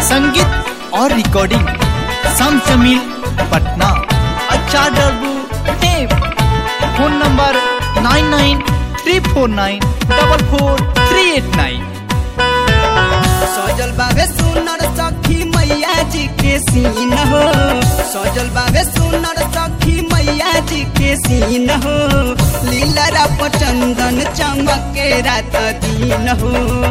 संगीत और रिकॉर्डिंग सम जमील पटना। अच्छा डब्बू टेप। Phone number 9934944389। सजल बाबे सुनर सखी मैया जी के सीन हो, सजल बाबे सुनर सखी मैया जी के सीन हो, लीला चंदन चमके रात दिन हो।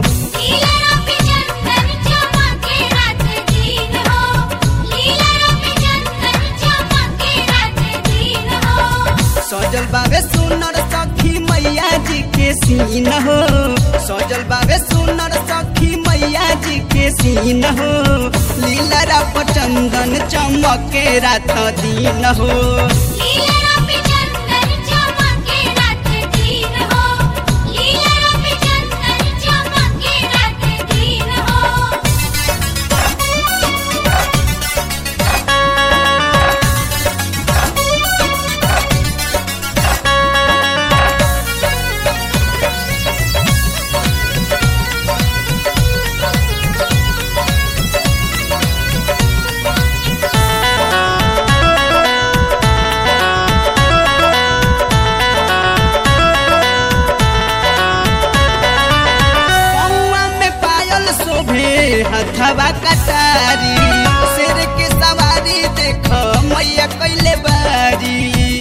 सजल बाबे सुनर सखी मैया जी के सीन हो, सजल बाबे सुनर सखी मैया जी के सीन हो, लीला चंदन चमके रात दिन हो। हथवा कटारी शेर के सवारी देख मैया कैले बारी।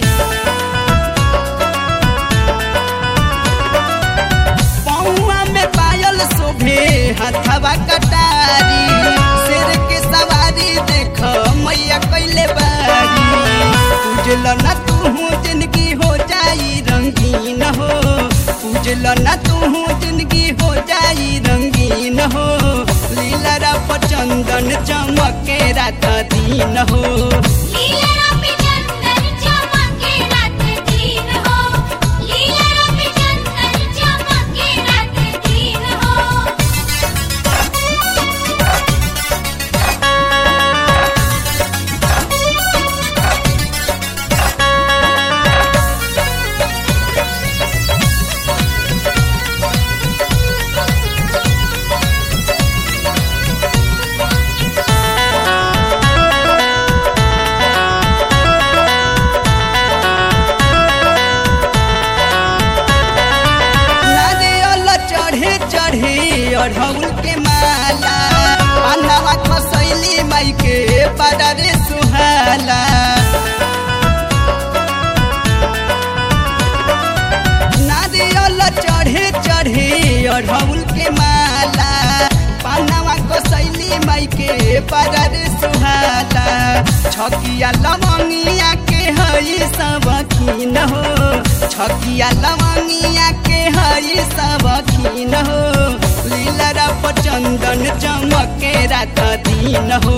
पौआ में पायल शोभे हथवा कटारी शेर के सवारी देख मैया कैले बारी। पूजल न तू जिंदगी हो जाई रंगीन हो, पूजल न तू जिंदगी हो जाई रंगीन हो, लीला चंदन चमके रात दिन हो। अढ़ौल के माला अन्नवा खसैली माई के बड़े सुहाला। नारियल चढ़े चढ़े अढ़ौल के माला पन्नवा खसैली माई के बड़े सुहाला। छकिया लवंगिया के हई सबखीन हो, छकिया लवंगिया के हई सबखीन हो, लीला चंदन चमके रात दिन हो।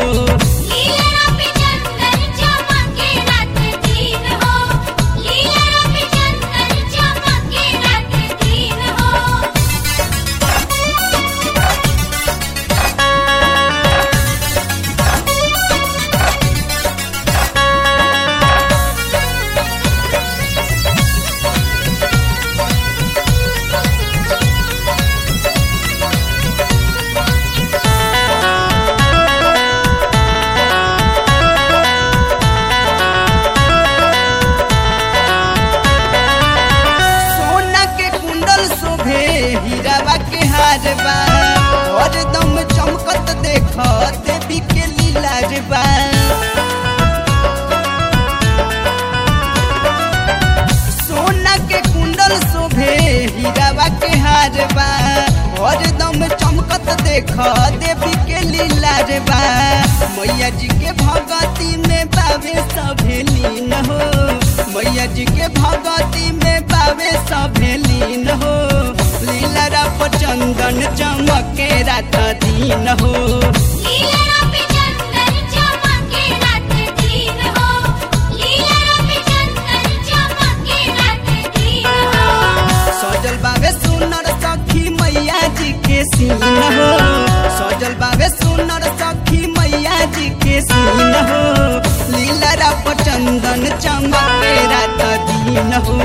हीरावा के हारबा और दम चमकत देख देवी के लीलारबा। सोना के कुंडल शोभे हीरावा के हारबा और दम चमकत देख देवी के लीलारबा। मैया जी के भगती में बाबे सभे लीन हो, मैया जी के भगती में बाबे सभे लीन हो, लीला चंदन चमके रात दिन हो। सजल बाबे सुनर सखी मैया जी के सीन हो, सजल बाबे सुनर सखी मैया जी के सीन हो, लीला चंदन चमके रात दिन हो।